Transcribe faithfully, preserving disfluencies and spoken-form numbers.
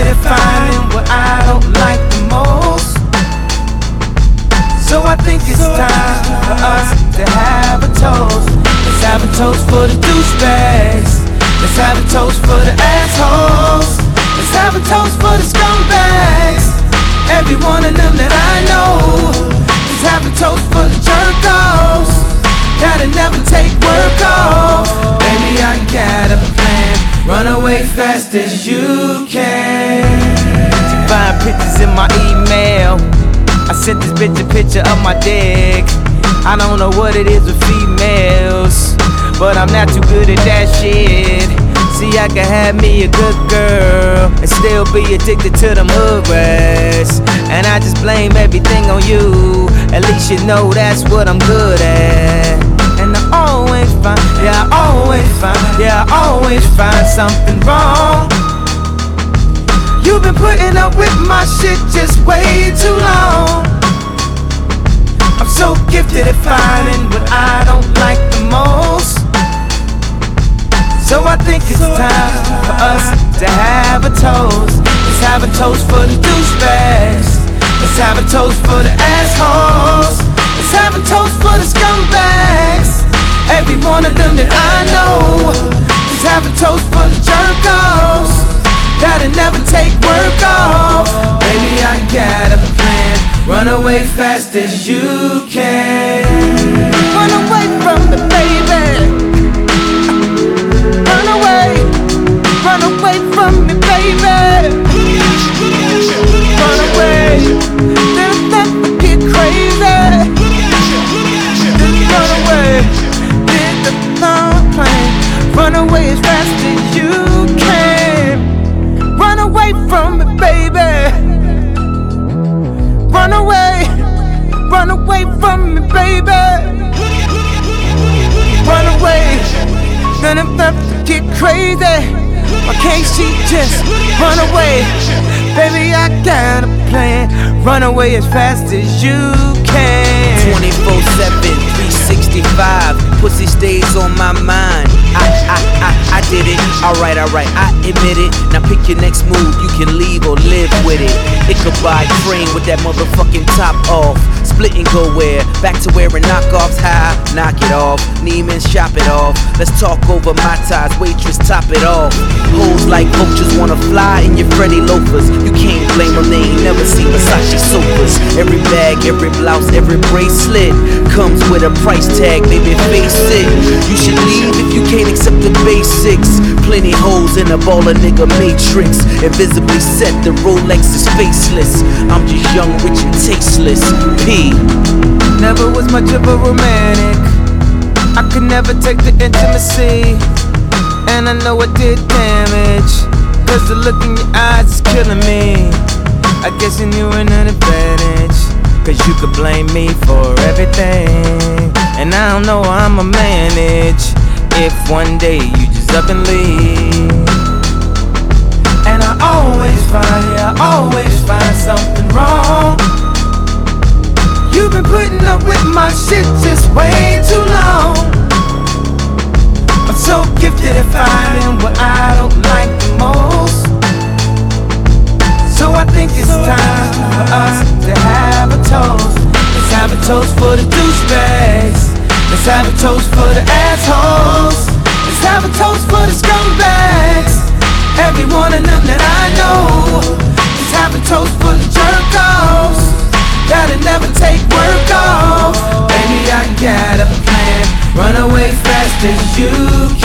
gifted at finding what I don't like the most. So I think it's time for us to have a toast. Let's have a toast for the douchebags. Let's have a toast for the assholes. Let's have a toast for the scumbags. Every one of them that I know. Let's have a toast for the jerk-offs that'll never take work off. Baby, I got a plan. Run away fast as you can. She find pictures in my email. I sent this bitch a picture of my dick. I don't know what it is with females, but I'm not too good at that shit. See, I can have me a good girl and still be addicted to them hood rats. And I just blame everything on you. At least you know that's what I'm good at. And I always find, yeah, I always find, yeah, I always find something wrong. You've been putting up with my shit just way too long. I'm so gifted at finding what I don't like the most. So I think it's time for us to have a toast. Let's have a toast for the douchebags. Let's have a toast for the assholes. Let's have a toast for the scumbags. Every one of them that I know. Let's have a toast for the jerk-offs that'll never take work off. Baby, I got a plan. Run away fast as you can. Run away from me, baby. Run away. Run away from me, baby. Run away. Then never get crazy. Run away. Get the thumb plane. Run away as fast as you can. Run away from me, baby. Run away. Run away from me, baby. Run away. Then I'm about to get crazy. Why can't she just run away? Baby, I got a plan. Run away as fast as you can. twenty-four seven, three sixty-five. Pussy stays on my mind. I, I, I, I did it. Alright, alright, I admit it. Now pick your next move. You can leave or live with it. It could buy train with that motherfucking top off. Split and go where? Back to wearing knockoffs. High, knock it off. Neiman's, shop it off. Let's talk over my ties. Waitress, top it off. Hoes like vultures wanna fly in your Freddy loafers. You can't blame them, they ain't never seen Versace sofas. Every bag, every blouse, every bracelet comes with a price tag, baby, face it. You should leave if you can't accept the basics. Plenty hoes in a baller nigga matrix. Invisibly set, the Rolex is faceless. I'm just young, rich and tasteless. P. Never was much of a romantic. I could never take the intimacy, and I know I did damage. Cause the look in your eyes is killing me. I guess you knew an advantage, cause you could blame me for everything. And I don't know how I'ma manage if one day you just up and leave. And I always find, yeah, I always find something wrong. You've been putting up with my shit just way too long. I'm so gifted at finding what I don't like the most. So I think it's time for us to have a toast. Let's have a toast for the douchebags. Let's have a toast for the assholes. Let's have a toast for the scumbags. Every one of them that I know. Let's have a toast for the jerk-offs that'll never take work off. Baby, I got a plan. Run away fast as you can.